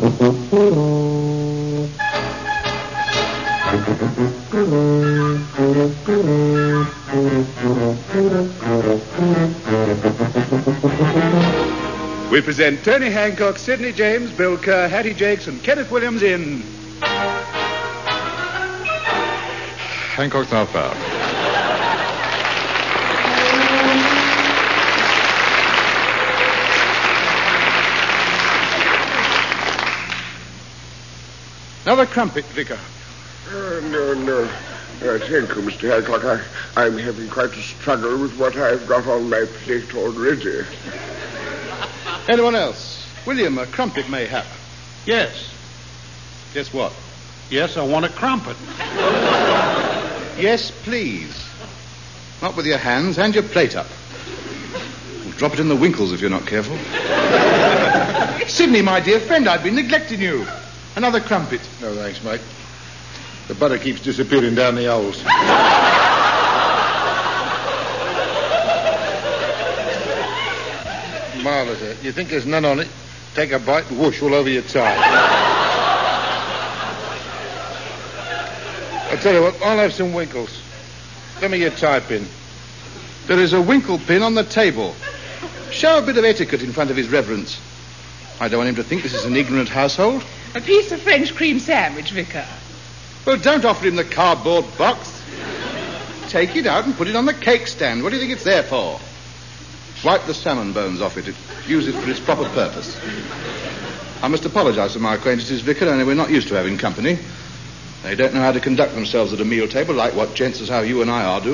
We present Tony Hancock, Sidney James, Bill Kerr, Hattie Jakes, and Kenneth Williams in Hancock's not found. Another crumpet, Vicar. No. Thank you, Mr. Hancock. I'm having quite a struggle with what I've got on my plate already. Anyone else? William, a crumpet mayhap. Yes. Guess what? Yes, I want a crumpet. Yes, please. Not with your hands. Hand your plate up. You'll drop it in the winkles if you're not careful. Sidney, my dear friend, I've been neglecting you. Another crumpet. No, thanks, mate. The butter keeps disappearing down the holes. Marvellous, eh? You think there's none on it? Take a bite and whoosh all over your tie. I tell you what, I'll have some winkles. Give me your tie pin. There is a winkle pin on the table. Show a bit of etiquette in front of his reverence. I don't want him to think this is an ignorant household. A piece of French cream sandwich, Vicar. Well, don't offer him the cardboard box. Take it out and put it on the cake stand. What do you think it's there for? Wipe the salmon bones off it. Use it for its proper purpose. I must apologise to my acquaintances, Vicar, only we're not used to having company. They don't know how to conduct themselves at a meal table like what gents as how you and I are do.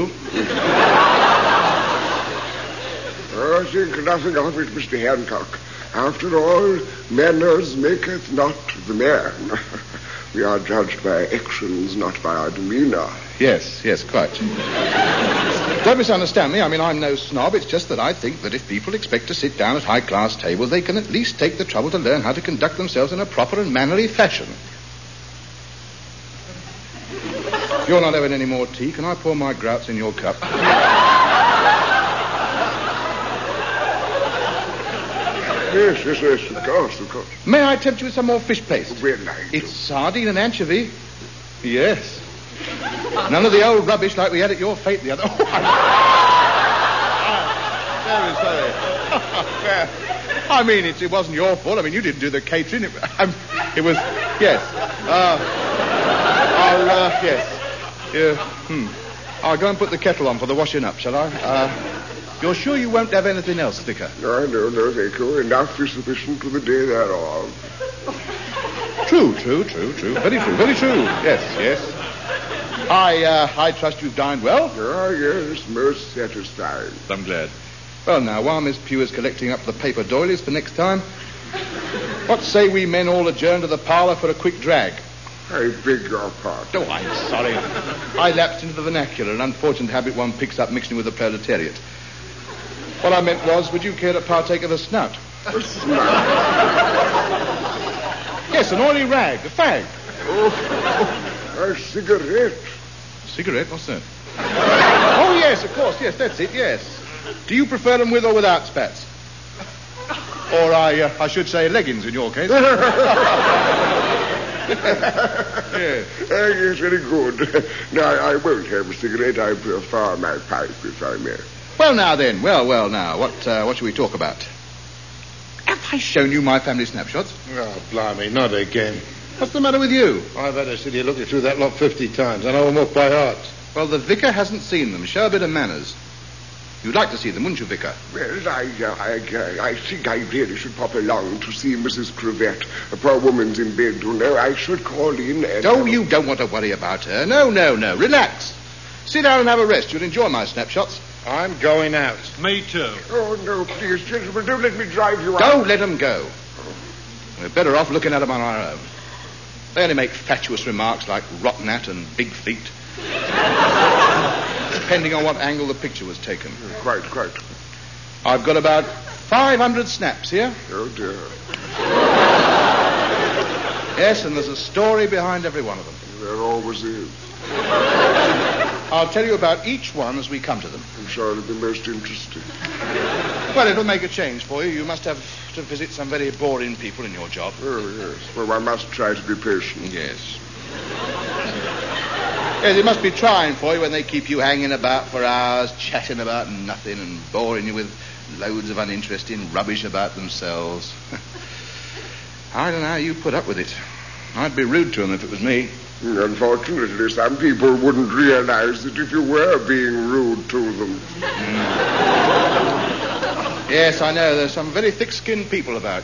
I think nothing of it, Mr. Hancock. After all, manners maketh not the man. We are judged by actions, not by our demeanour. Yes, quite. Don't misunderstand me. I mean, I'm no snob. It's just that I think that if people expect to sit down at high-class tables, they can at least take the trouble to learn how to conduct themselves in a proper and mannerly fashion. If you're not having any more tea, can I pour my grouts in your cup? Yes, of course. May I tempt you with some more fish paste? Very nice. It's sardine and anchovy. Yes. None of the old rubbish like we had at your fete the other... Oh, very sorry. I mean, it wasn't your fault. I mean, you didn't do the catering. It was... Yes. I'll go and put the kettle on for the washing up, shall I? You're sure you won't have anything else, Vicar? No, thank you. Enough is sufficient to the day thereof. True. Very true. Yes. I trust you've dined well? Yes, most satisfied. I'm glad. Well, now, while Miss Pugh is collecting up the paper doilies for next time, what say we men all adjourn to the parlour for a quick drag? I beg your pardon. Oh, I'm sorry. I lapsed into the vernacular, an unfortunate habit one picks up mixing with the proletariat. What I meant was, would you care to partake of a snout? A snout? Yes, an oily rag, a fag. A cigarette. Cigarette? What's that? Oh, yes, of course. Yes, that's it, yes. Do you prefer them with or without spats? Or I should say leggings in your case. Yes, very good. No, I won't have a cigarette. I prefer my pipe, if I may. Well, now then. Well, now. What shall we talk about? Have I shown you my family snapshots? Oh, blimey, not again. What's the matter with you? I've had to sit here looking through that lot 50 times. I know them off by heart. Well, the vicar hasn't seen them. Show a bit of manners. You'd like to see them, wouldn't you, Vicar? Well, I think I really should pop along to see Mrs. Cravette. A poor woman's in bed, you know. I should call in and... Oh, you don't want to worry about her. No. Relax. Sit down and have a rest. You'll enjoy my snapshots. I'm going out. Me too. Oh, no, please, gentlemen, don't let me drive you out. Don't let them go. We're better off looking at them on our own. They only make fatuous remarks like rotten at and big feet. Depending on what angle the picture was taken. Quite. I've got about 500 snaps here. Oh, dear. Yes, and there's a story behind every one of them. There always is. I'll tell you about each one as we come to them. I'm sure it'll be most interesting. Well, it'll make a change for you. You must have to visit some very boring people in your job. Oh, yes. Well, I must try to be patient. Yes. Yes, it must be trying for you when they keep you hanging about for hours, chatting about nothing and boring you with loads of uninteresting rubbish about themselves. I don't know how you put up with it. I'd be rude to them if it was me. Unfortunately, some people wouldn't realize that if you were being rude to them. Yes, I know. There's some very thick-skinned people about.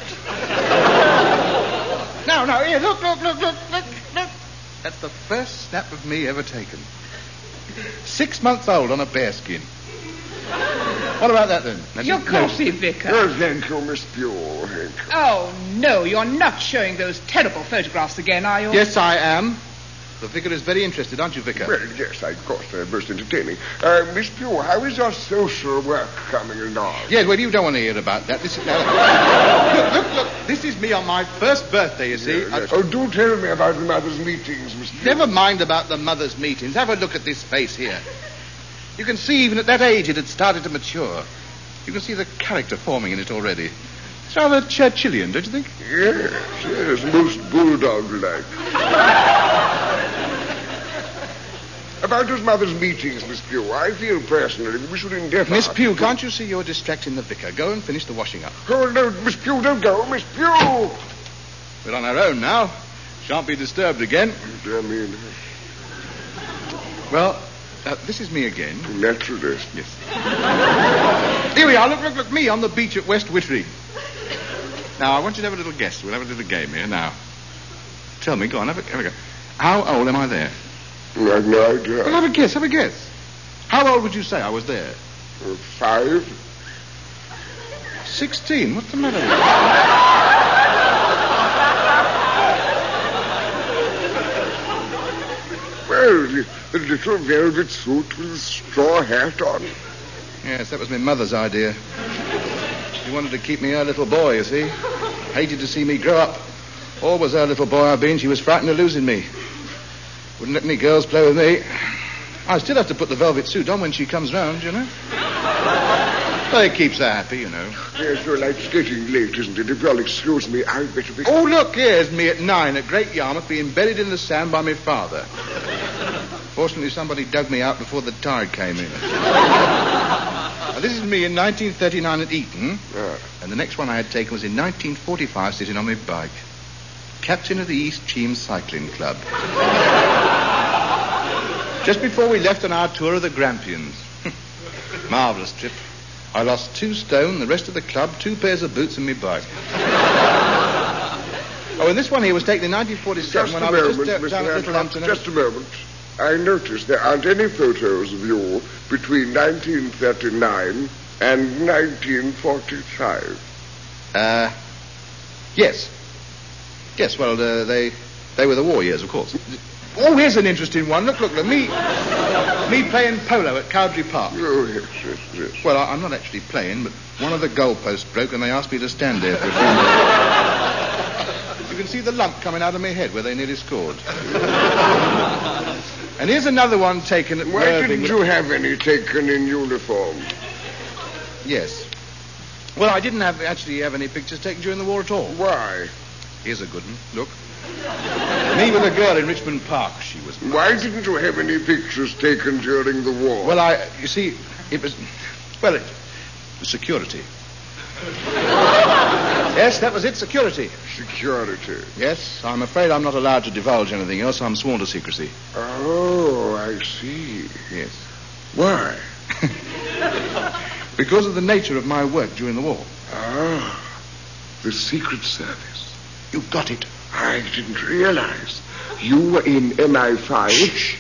No, here, look. That's the first snap of me ever taken. 6 months old on a bearskin. What about that, then? Your coffee, Vicar. Oh, thank you, Miss Pugh. Thank you. Oh, no, you're not showing those terrible photographs again, are you? Yes, I am. The vicar is very interested, aren't you, Vicar? Well, yes, of course, they're most entertaining. Miss Pugh, how is your social work coming along? Yes, well, you don't want to hear about that. This is... Look. This is me on my first birthday, you see. Yes. Oh, do tell me about the mother's meetings, Miss Pugh. Never mind about the mother's meetings. Have a look at this face here. You can see even at that age it had started to mature. You can see the character forming in it already. It's rather Churchillian, don't you think? Yes, most bulldog-like. About those mother's meetings, Miss Pugh, I feel personally that we should endeavour... Miss Pugh, can't you see you're distracting the vicar? Go and finish the washing up. Oh, no, Miss Pugh, don't go, Miss Pugh! We're on our own now. Shan't be disturbed again. I mean... Well, this is me again. Naturally. Yes. Here we are. Look, me on the beach at West Whittery. Now, I want you to have a little guess. We'll have a little game here now. Tell me, go on, have a go. How old am I there? I have no idea. Well, have a guess. How old would you say I was there? 5. 16. What's the matter with you? Well, the little velvet suit with a straw hat on. Yes, that was my mother's idea. She wanted to keep me her little boy, you see. Hated to see me grow up. Always her little boy I've been. She was frightened of losing me. Wouldn't let any girls play with me. I still have to put the velvet suit on when she comes round, you know. Well, it keeps her happy, you know. Yes, well, it's getting late, isn't it? If you'll excuse me, I'd better be... Oh, look, here's me at 9 at Great Yarmouth being buried in the sand by my father. Fortunately, somebody dug me out before the tide came in. Now, this is me in 1939 at Eton. Yeah. And the next one I had taken was in 1945 sitting on my bike. Captain of the East Cheam Cycling Club. Just before we left on our tour of the Grampians. Marvellous trip. I lost 2 stone, the rest of the club, 2 pairs of boots and me bike. Oh, and this one here was taken in 1947 when I was just down at Little Hampton. Just a moment. I noticed there aren't any photos of you between 1939 and 1945. Yes. Yes, well, they were the war years, of course. Oh, here's an interesting one. Look, me playing polo at Cowdrey Park. Oh, yes. Well, I'm not actually playing, but one of the goalposts broke and they asked me to stand there for a few minutes. You can see the lump coming out of my head where they nearly scored. And here's another one taken at Why Worthing. didn't you have any taken in uniform? Yes. Well, I didn't actually have any pictures taken during the war at all. Why? Here's a good one. Look. Me with a girl in Richmond Park. She was... Why didn't you have any pictures taken during the war? Well, you see, it was... Well, it was security. Yes, that was it, security. Security. Yes, I'm afraid I'm not allowed to divulge anything else. I'm sworn to secrecy. Oh, I see. Yes. Why? Because of the nature of my work during the war. Ah, the Secret Service. You got it. I didn't realize. You were in MI5. Shh.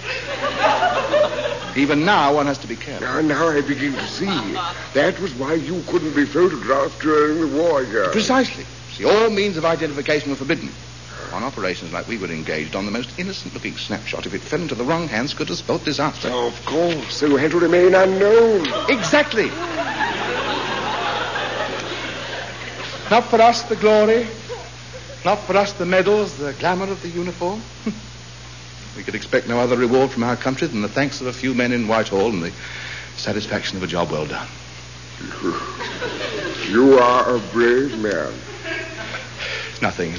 Even now, one has to be careful. Now I begin to see. That was why you couldn't be photographed during the war years. Precisely. See, all means of identification were forbidden. On operations like we were engaged on, the most innocent-looking snapshot, if it fell into the wrong hands, could have spelt disaster. Oh, of course. So you had to remain unknown. Exactly. Not for us the glory, not for us the medals, the glamour of the uniform. We could expect no other reward from our country than the thanks of a few men in Whitehall and the satisfaction of a job well done. You are a brave man. It's nothing.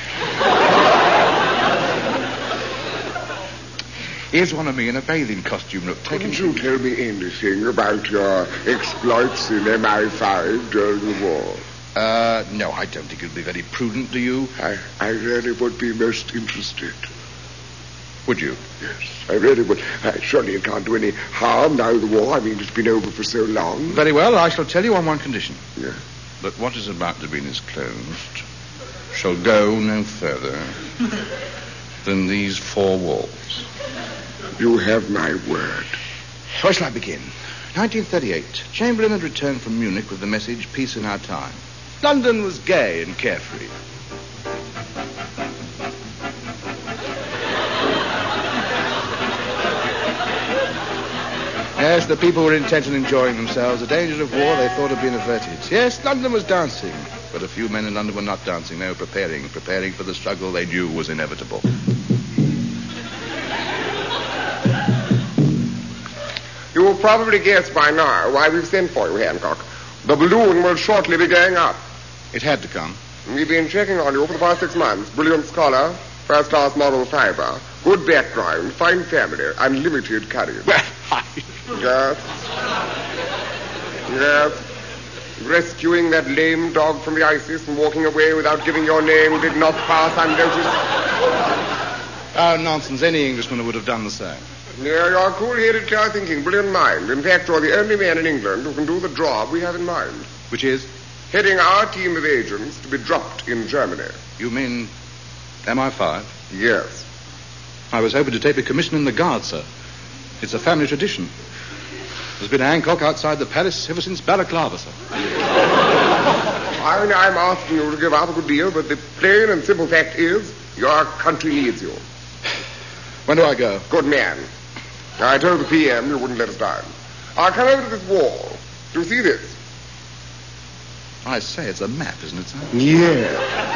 Here's one of me in a bathing costume. Look, Couldn't you tell me anything about your exploits in MI5 during the war? No, I don't think it would be very prudent, do you? I really would be most interested. Would you? Yes, I really would. Surely it can't do any harm now the war. I mean, it's been over for so long. Very well, I shall tell you on one condition. Yeah. That what is about to be disclosed shall go no further than these four walls. You have my word. Where shall I begin? 1938. Chamberlain had returned from Munich with the message, peace in our time. London was gay and carefree. Yes, the people were intent on enjoying themselves. The dangers of war they thought had been averted. Yes, London was dancing. But a few men in London were not dancing. They were preparing for the struggle they knew was inevitable. You will probably guess by now why we've sent for you, Hancock. The balloon will shortly be going up. It had to come. We've been checking on you for the past 6 months. Brilliant scholar, first-class moral fiber, good background, fine family, unlimited courage. Well, Yes. Rescuing that lame dog from the ISIS and walking away without giving your name did not pass unnoticed. Oh, nonsense. Any Englishman would have done the same. Yeah, you're cool-headed, clear-thinking, brilliant mind. In fact, you're the only man in England who can do the job we have in mind. Which is? Heading our team of agents to be dropped in Germany. You mean MI5? Yes. I was hoping to take a commission in the Guard, sir. It's a family tradition. There's been a Hancock outside the palace ever since Balaclava, sir. I'm asking you to give up a good deal, but the plain and simple fact is your country needs you. When do I go? Good man. I told the PM you wouldn't let us down. I'll come over to this wall. Do you see this? I say, it's a map, isn't it, sir? Yeah.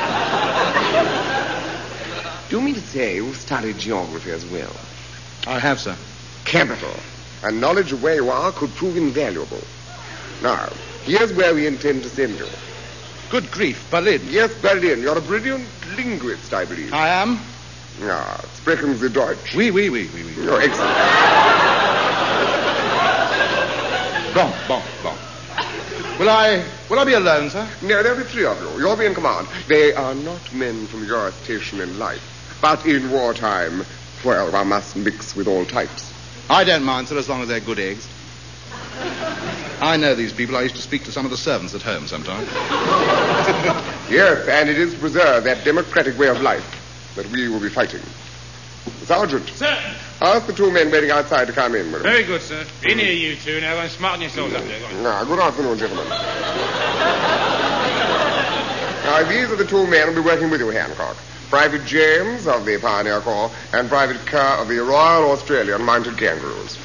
Do you mean to say you've studied geography as well? I have, sir. Capital. And knowledge of where you are could prove invaluable. Now, here's where we intend to send you. Good grief, Berlin. Yes, Berlin. You're a brilliant linguist, I believe. I am? Ah, sprechen Sie Deutsch? Oui. You're excellent. Bon. Will I be alone, sir? No, there'll be 3 of you. You'll be in command. They are not men from your station in life. But in wartime, well, one must mix with all types. I don't mind, sir, as long as they're good eggs. I know these people. I used to speak to some of the servants at home sometimes. Yes, and it is to preserve that democratic way of life that we will be fighting. Sergeant. Sir. Ask the 2 men waiting outside to come in. Very good, sir. In here, you two. Now, go and smarten yourselves up there. Go on. Now, good afternoon, gentlemen. Now, these are the 2 men who will be working with you, Hancock. Private James of the Pioneer Corps and Private Kerr of the Royal Australian Mounted Kangaroos.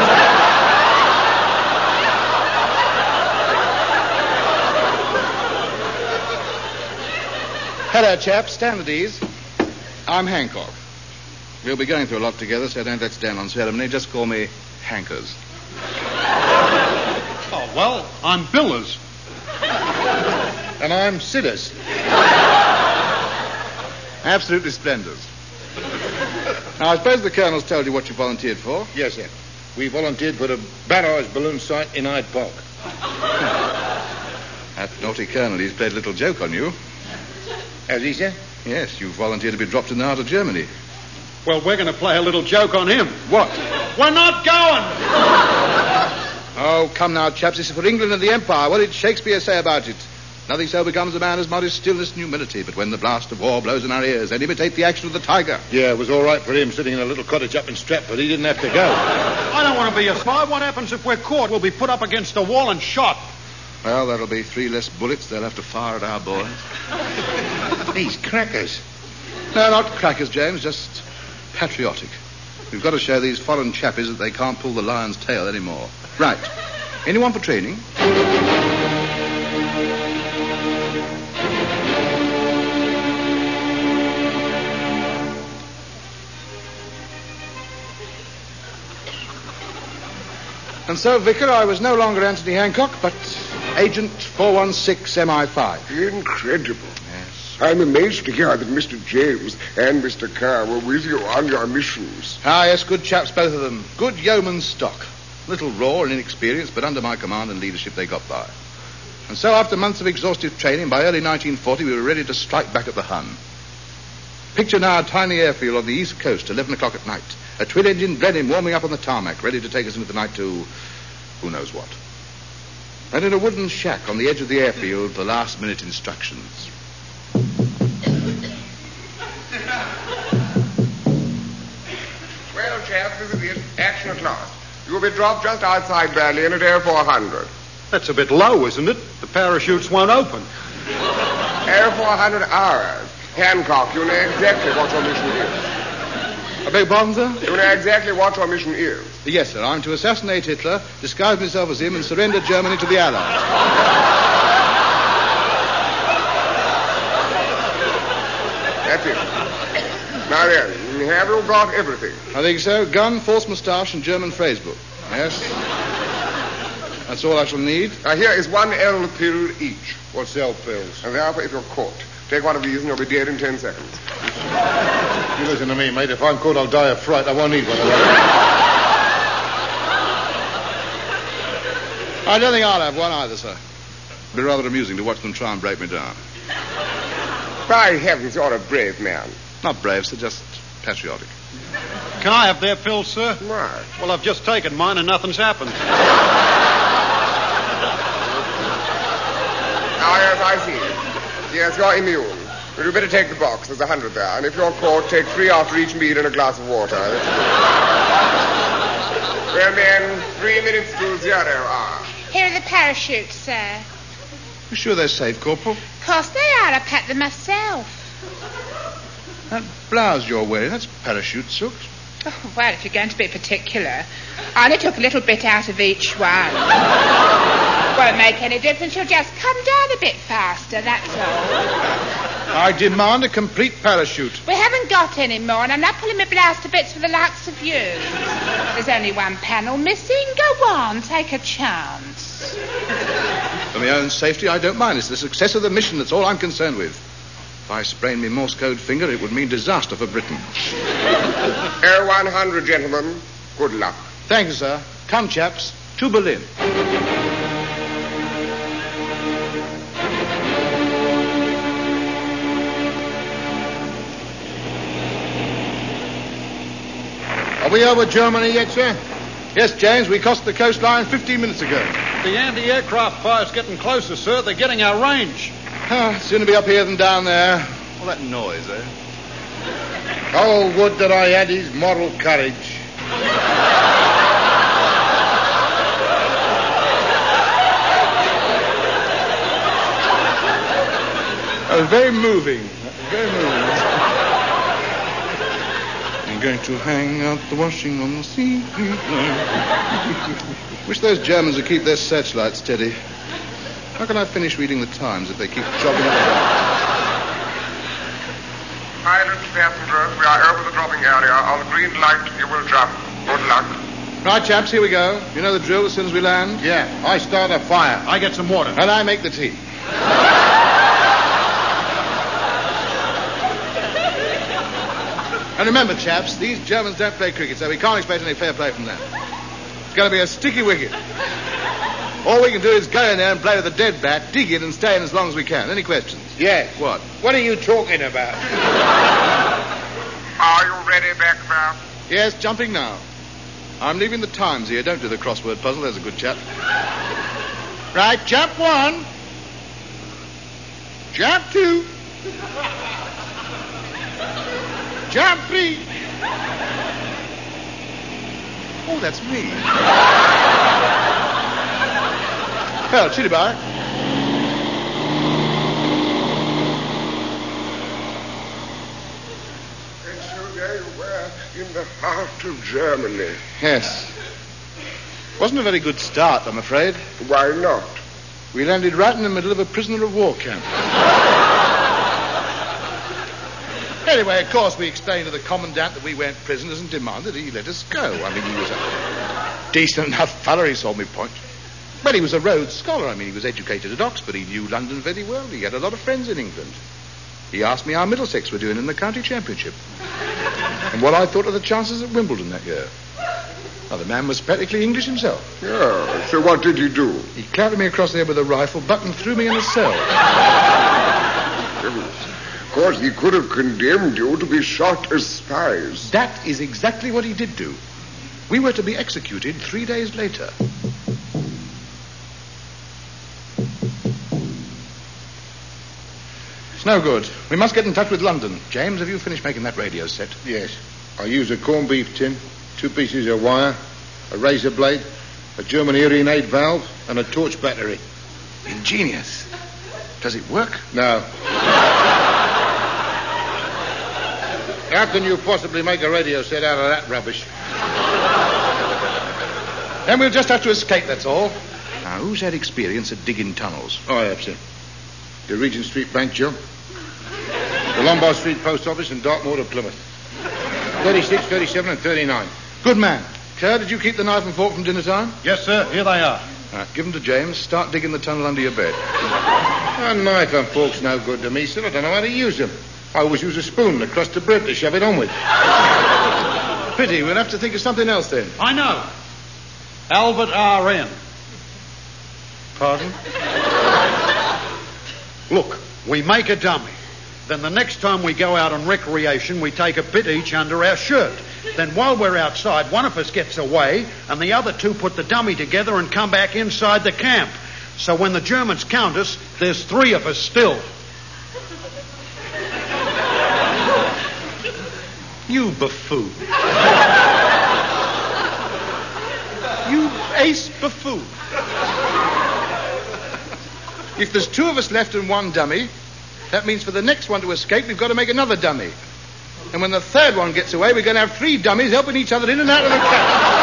Hello, chaps. Stand at ease. I'm Hancock. We'll be going through a lot together, so don't let's stand on ceremony. Just call me Hankers. Oh, well, I'm Billers. And I'm Sidders. Absolutely splendid. Now, I suppose the Colonel's told you what you volunteered for? Yes, sir. We volunteered for the barrage balloon site in Hyde Park. That naughty Colonel, he's played a little joke on you. Has he, sir? Yes, you volunteered to be dropped in the heart of Germany. Well, we're going to play a little joke on him. What? We're not going! Oh, come now, chaps. This is for England and the Empire. What did Shakespeare say about it? Nothing so becomes a man as modest stillness and humility, but when the blast of war blows in our ears, then imitate the action of the tiger. Yeah, it was all right for him sitting in a little cottage up in Stratford. He didn't have to go. I don't want to be a spy. What happens if we're caught? We'll be put up against a wall and shot. Well, that'll be 3 less bullets they'll have to fire at our boys. These crackers. No, not crackers, James, just patriotic. We've got to show these foreign chappies that they can't pull the lion's tail anymore. Right. Anyone for training? And so, Vicar, I was no longer Anthony Hancock, but Agent 416 MI5. Incredible. Yes. I'm amazed to hear that Mr. James and Mr. Kerr were with you on your missions. Ah, yes, good chaps, both of them. Good yeoman stock. Little raw and inexperienced, but under my command and leadership they got by. And so after months of exhaustive training, by early 1940 we were ready to strike back at the Hun. Picture now a tiny airfield on the east coast, 11 o'clock at night. A twin-engine Blenheim warming up on the tarmac, ready to take us into the night to who knows what. And in a wooden shack on the edge of the airfield, the last-minute instructions. Well, chaps, this is it. Action at last. You will be dropped just outside Berlin at Air 400. That's a bit low, isn't it? The parachutes won't open. Air 400 hours. Hancock, you know exactly what your mission is. I beg pardon, sir? You know exactly what your mission is. Yes, sir. I'm to assassinate Hitler, disguise myself as him, and surrender Germany to the Allies. That's it. Now then, have you got everything? I think so. Gun, false moustache, and German phrase book. Yes. That's all I shall need. Now, here is 1 L pill each. What's L pills? And therefore, if you're caught, take one of these and you'll be dead in 10 seconds. You listen to me, mate. If I'm caught, I'll die of fright. I won't need one of those. I don't think I'll have one either, sir. It'll be rather amusing to watch them try and break me down. By heavens, you're a brave man. Not brave, sir, just patriotic. Can I have their pills, sir? Why? Well, I've just taken mine and nothing's happened. Ah, yes, I see. Yes, you're immune. Well, you better take the box. There's 100 there. And if you're caught, take 3 after each meal and a glass of water. Well, then, 3 minutes to 0 hour. Here are the parachutes, sir. You sure they're safe, Corporal? Of course they are. I packed them myself. That blouse you're wearing, that's parachute silk. Oh, well, if you're going to be particular, I only took a little bit out of each one. Won't make any difference. You'll just come down a bit faster, that's all. I demand a complete parachute. We haven't got any more, and I'm not pulling my blouse to bits for the likes of you. There's only one panel missing. Go on, take a chance. For my own safety, I don't mind. It's the success of the mission that's all I'm concerned with. If I sprain my Morse code finger, it would mean disaster for Britain. Air 100, gentlemen. Good luck. Thank you, sir. Come, chaps, to Berlin. Are we over Germany yet, sir? Yes, James, we crossed the coastline 15 minutes ago. The anti-aircraft fire's getting closer, sir. They're getting our range. Sooner be up here than down there. All that noise, eh? Oh, would that I had his moral courage. That was very moving. Very moving. I'm going to hang out the washing on the sea. Wish those Germans would keep their searchlights steady. How can I finish reading the Times if they keep jogging up and down? Pilots, passengers, we are over the dropping area. On the green light, you will jump. Good luck. Right, chaps, here we go. You know the drill as soon as we land? Yeah, I start a fire. I get some water. And I make the tea. And remember, chaps, these Germans don't play cricket, so we can't expect any fair play from them. It's going to be a sticky wicket. All we can do is go in there and play with a dead bat, dig it, and stay in as long as we can. Any questions? Yes. What? What are you talking about? Are you ready back there? Yes, jumping now. I'm leaving the Times here. Don't do the crossword puzzle. There's a good chap. Right, jump 1. Jump 2. Jump 3. Oh, that's me. Well, chitty bye. And so there you were in the heart of Germany. Yes. Wasn't a very good start, I'm afraid. Why not? We landed right in the middle of a prisoner of war camp. Anyway, of course, we explained to the commandant that we weren't prisoners and demanded he let us go. I mean, he was a decent enough fellow, he saw my point. Well, he was a Rhodes Scholar. I mean, he was educated at Oxford. He knew London very well. He had a lot of friends in England. He asked me how Middlesex were doing in the county championship and what I thought of the chances at Wimbledon that year. Now, the man was practically English himself. Yeah, so what did he do? He clattered me across the head with a rifle, butt, and threw me in a cell. Of course, he could have condemned you to be shot as spies. That is exactly what he did do. We were to be executed 3 days later. It's no good. We must get in touch with London. James, have you finished making that radio set? Yes. I use a corned beef tin, 2 pieces of wire, a razor blade, a German hearing aid valve, and a torch battery. Ingenious. Does it work? No. How can you possibly make a radio set out of that rubbish? Then we'll just have to escape, that's all. Now, who's had experience at digging tunnels? I have, sir. The Regent Street Bank, Joe. The Lombard Street Post Office and Dartmoor to Plymouth. 36, 37, and 39. Good man. Kerr, did you keep the knife and fork from dinner time? Yes, sir. Here they are. All right, give them to James. Start digging the tunnel under your bed. A knife and fork's no good to me, sir. I don't know how to use them. I always use a spoon and a crust of bread to shove it on with. Pity. We'll have to think of something else then. I know. Albert R.N. Pardon? Look, we make a dummy. Then the next time we go out on recreation, we take a bit each under our shirt. Then while we're outside, one of us gets away, and the other two put the dummy together and come back inside the camp. So when the Germans count us, there's 3 of us still. You buffoon. You ace buffoon. If there's 2 of us left and 1 dummy, that means for the next one to escape, we've got to make another dummy. And when the 3rd one gets away, we're going to have 3 dummies helping each other in and out of the camp.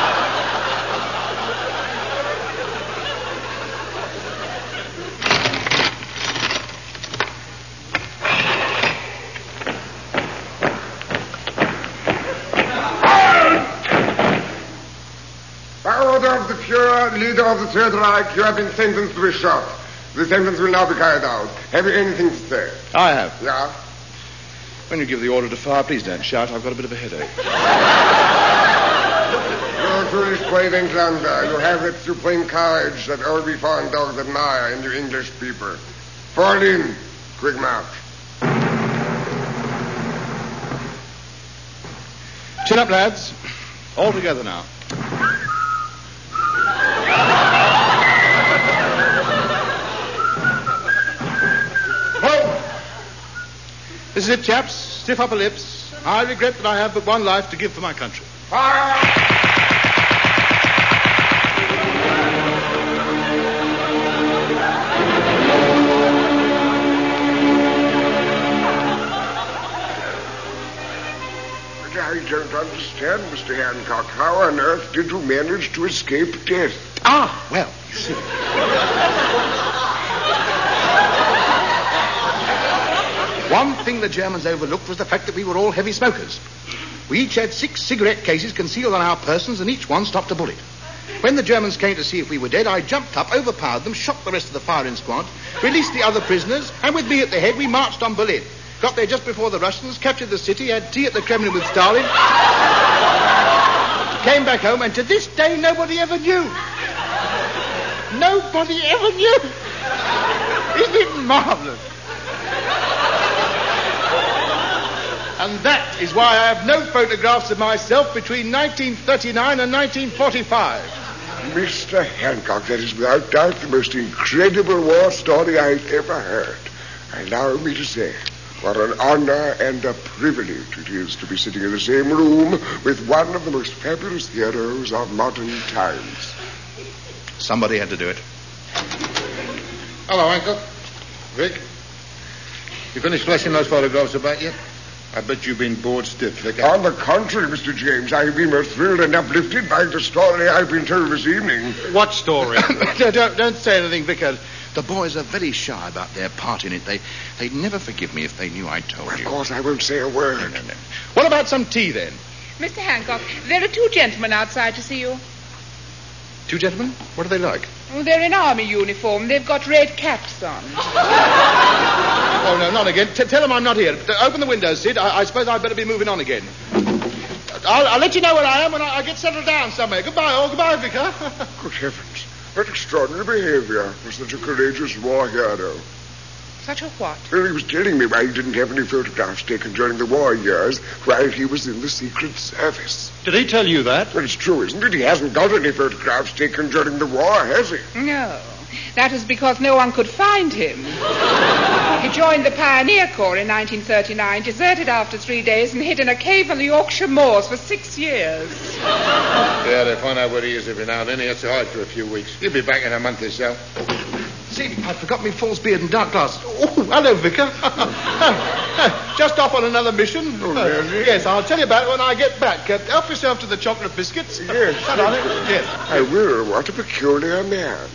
By order of the Fuhrer, leader of the Third Reich, you have been sentenced to be shot. The sentence will now be carried out. Have you anything to say? I have. Yeah? When you give the order to fire, please don't shout. I've got a bit of a headache. You foolish brave Englander, you have that supreme courage that all we foreign dogs admire in you English people. Fall in. Quick march. Chin up, lads. All together now. This is it, chaps. Stiff upper lips. I regret that I have but one life to give for my country. Fire! But I don't understand, Mr. Hancock. How on earth did you manage to escape death? Ah, well, you see. One thing the Germans overlooked was the fact that we were all heavy smokers. We each had 6 cigarette cases concealed on our persons, and each one stopped a bullet. When the Germans came to see if we were dead, I jumped up, overpowered them, shot the rest of the firing squad, released the other prisoners, and with me at the head, we marched on Berlin. Got there just before the Russians, captured the city, had tea at the Kremlin with Stalin, came back home, and to this day, nobody ever knew. Nobody ever knew. Isn't it marvelous? And that is why I have no photographs of myself between 1939 and 1945. Mr. Hancock, that is without doubt the most incredible war story I've ever heard. Allow me to say, what an honor and a privilege it is to be sitting in the same room with one of the most fabulous heroes of modern times. Somebody had to do it. Hello, Hancock. Vic. You finished flashing those photographs about yet? I bet you've been bored stiff, Vic. On the contrary, Mr. James, I've been most thrilled and uplifted by the story I've been told this evening. What story? Don't say anything, Vicar. The boys are very shy about their part in it. They'd never forgive me if they knew I told you. Of course, I won't say a word. No. What about some tea, then? Mr. Hancock, there are 2 gentlemen outside to see you. 2 gentlemen? What are they like? Oh, they're in army uniform. They've got red caps on. Oh, no, not again. Tell them I'm not here. Open the windows, Sid. I suppose I'd better be moving on again. I'll let you know where I am when I get settled down somewhere. Goodbye, all. Goodbye, Vicar. Good heavens. What extraordinary behavior for such a courageous war hero. Such a what? Well, he was telling me why he didn't have any photographs taken during the war years while he was in the Secret Service. Did he tell you that? Well, it's true, isn't it? He hasn't got any photographs taken during the war, has he? No. That was because no one could find him. He joined the Pioneer Corps in 1939, deserted after 3 days, and hid in a cave on the Yorkshire moors for 6 years. Yeah, they find out where he is every now and then. He has to hide for a few weeks. He'll be back in a month or so. Sid, I'd forgotten me false beard and dark glasses. Oh, hello, Vicar. Just off on another mission. Oh, really? Yes, I'll tell you about it when I get back. Help yourself to the chocolate biscuits. Yes. Shut on it. Yes. I will. What a peculiar man.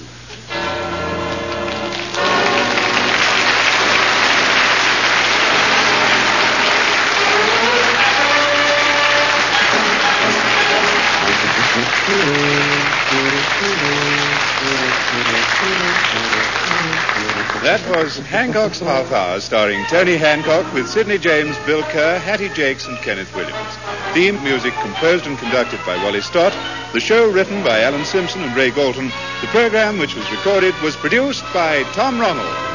That was Hancock's Half Hour, starring Tony Hancock with Sidney James, Bill Kerr, Hattie Jakes, and Kenneth Williams. Theme music composed and conducted by Wally Stott. The show written by Alan Simpson and Ray Galton. The program, which was recorded, was produced by Tom Ronald.